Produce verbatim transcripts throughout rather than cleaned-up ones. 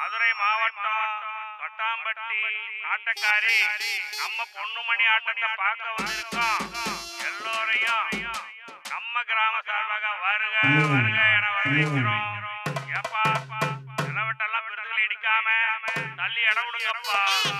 மதுரை மாவட்டம் தொட்டாம்பட்டி ஆட்டக்காரி நம்ம பொண்ணுமணி ஆட்டத்தை பார்க்க வந்திருக்கோம். எல்லோரையும் நம்ம கிராம சார்பாக வருக வருக என வரவேற்கிறோம். ஏப்பா நிலவட்டெல்லாம் பெருதுகளை இடிக்காம தள்ளி இடம் கொடுங்கப்பா.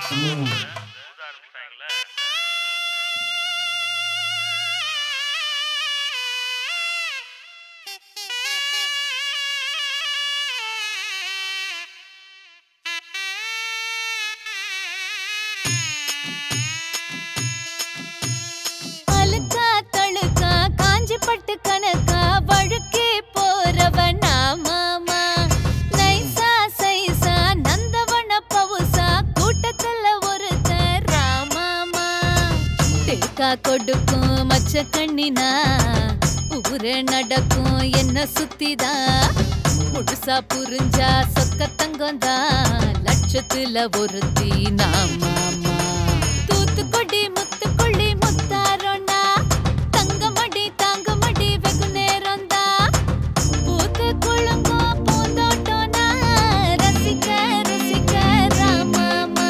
பட்டு கணக்கா வழுக்கே போறவனா மாமா நைசா சைசா நந்தவன பவுசா கூட்டத்துல ஒருத்தர் ராமாமா தேக்கா கொடுக்கும் மச்ச கண்ணினா ஊரே நடக்கும் என்ன சுத்திதா முழுசா புரிஞ்சா சொக்க தங்கந்தா லட்சத்துல ஒருத்தி நான் மாமா தூத்துக்குடி முத்துக்குள்ளி முத்தாரோனா தங்கமடி தாங்கமடி வெகு நேரந்தா பூத்து குழுங்கோ பூந்தோட்டோனா ரசிக்க ரசிக்க ராமாமா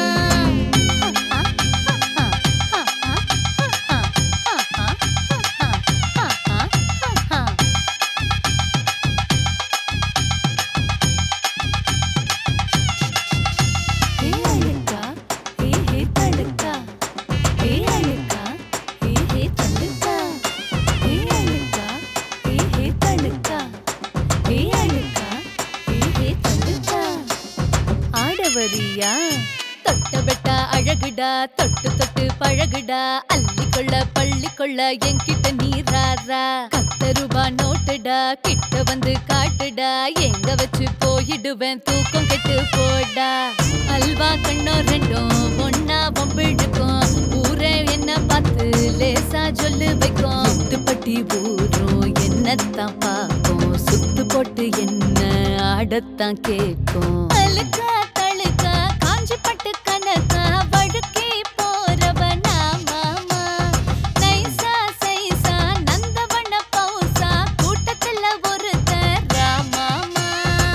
ஆடவரியா தொட்ட பெட்டா அழகுடா தொட்டு தொட்டு பழகுடா அள்ளிக்கொள்ள பள்ளிக்கொள்ள என்கிட்ட நீராரா பத்து ரூபா நோட்டுடா கிட்ட வந்து காட்டுடா எங்க வச்சு போயிடுவேன் தூக்கம் கெட்டு போடா அல்வா கண்ணோ ரெண்டும் ஒன்னா பொம்பிழுக்கும் ஊரே என்ன பார்த்து லேசா சொல்லு வைக்கும் சுத்துப்பட்டி ஊரும் என்னத்தான் பார்க்கும் சுத்து போட்டு என்ன ஆடத்தான் கேட்கும் அழுக்கா தழுக்கா காஞ்சி பட்டு கணக்கா வழுக்கே போறவனா மாமா நைசா சைசா நந்தவன பவுசா கூட்டத்துல ஒருத்தர் ராமாமா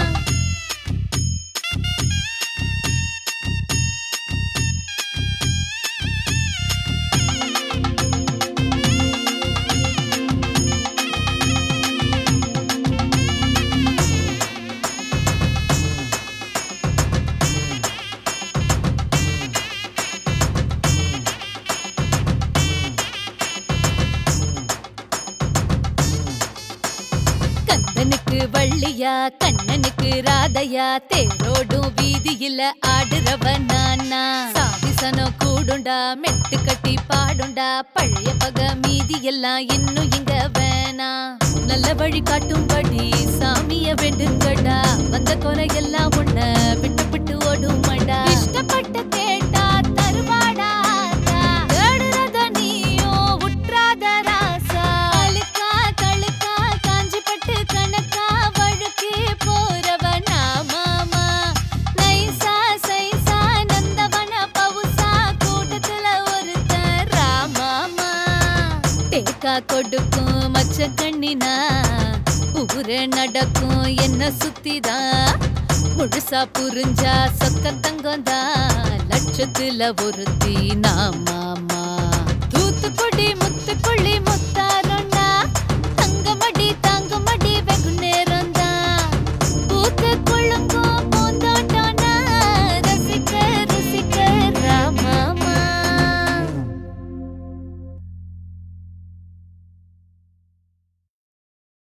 கந்தனுக்கு வள்ளியா கண்ணனுக்கு ராதையா தேரோடும் வீதியில ஆடுறவ நானா சாதிசனோ கூடுண்டா மெட்டு கட்டி பாடுண்டா பழைய பக மீதி எல்லாம் இன்னும் இங்க வேணா நல்ல வழி காட்டும்படி சாமிய வேண்டுங்கடா வந்த கொலையெல்லாம் உன்ன விட்டு விட்டு ஓடுமடா இஷ்டப்பட்டு கேட்டா தருவாடா தேடுறத நீயோ உற்றாத ராசா அழுக்கா தழுக்கா காஞ்சி பட்டு கணக்கா வழுக்கே போறவனா மாமா நைசா சைசா நந்தவன பவுசா கூட்டத்துல ஒருத்தர் ராமாமா தேக்கா கொடுக்கும் மச்ச கண்ணினா ஊரே நடக்கும் என்ன சுத்திதா முழுசா புரிஞ்சா சொக்க தங்கந்தா லட்சத்துல ஒருத்தி நான் மாமா தூத்துக்குடி முத்துக்குள்ளி முத்தார